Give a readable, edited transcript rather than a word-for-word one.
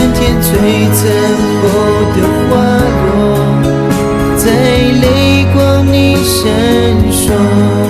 天璀璨后的花落，在泪光里闪烁。